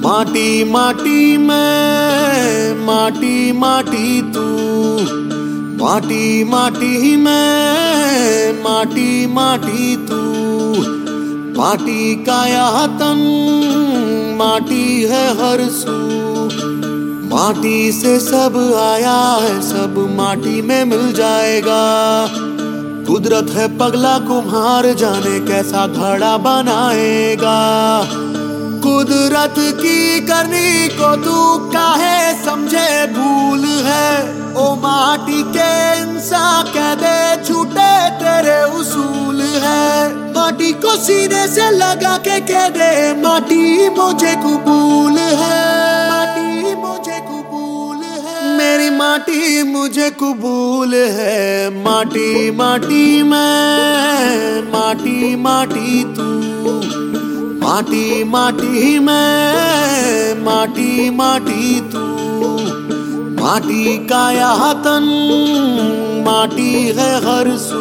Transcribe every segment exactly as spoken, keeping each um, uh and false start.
माटी माटी मैं, माटी माटी तू, माटी माटी मैं, माटी माटी तू, माटी का यह तन, माटी है हर सू, माटी से सब आया है, सब माटी में मिल जाएगा। कुदरत है पगला कुम्हार, जाने कैसा घड़ा बनाएगा। कुदरत की करनी को तू काहे समझे भूल है, ओ माटी के इंसान कह दे छूटे तेरे उसूल है। माटी को सीने से लगा के कह दे माटी मुझे कबूल है, माटी मुझे कबूल है, मेरी माटी मुझे कबूल है। माटी माटी मैं, माटी माटी तू, माटी माटी मैं, माटी माटी तू, माटी का यह तन, माटी है हर सू।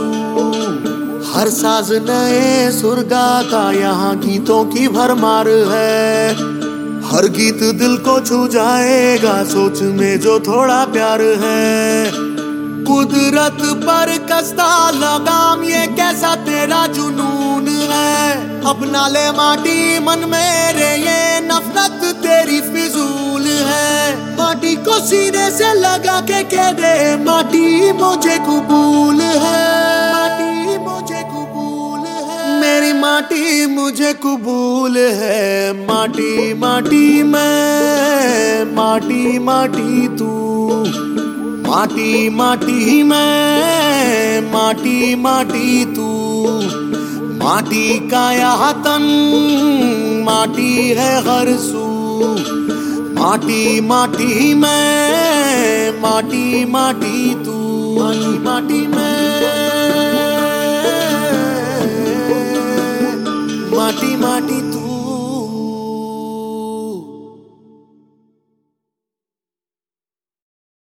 हर साज नए सुर गाता, यहाँ गीतों की भरमार है। हर गीत दिल को छू जाएगा, सोच में जो थोड़ा प्यार है। कुदरत पर कसता लगाम, ये कैसा तेरा जुनून है। अपना ले माटी मन मेरे, ये नफरत तेरी फिजूल है। माटी को सीने से लगा के कह दे माटी मुझे कबूल है, माटी मुझे कबूल है, मेरी माटी मुझे कबूल है। माटी माटी मैं, माटी माटी तू, माटी माटी मैं, माटी माटी तू, माटी का यह तन, माटी है हर सू। माटी माटी मैं, माटी माटी तू, माटी माटी मैं, माटी माटी तू।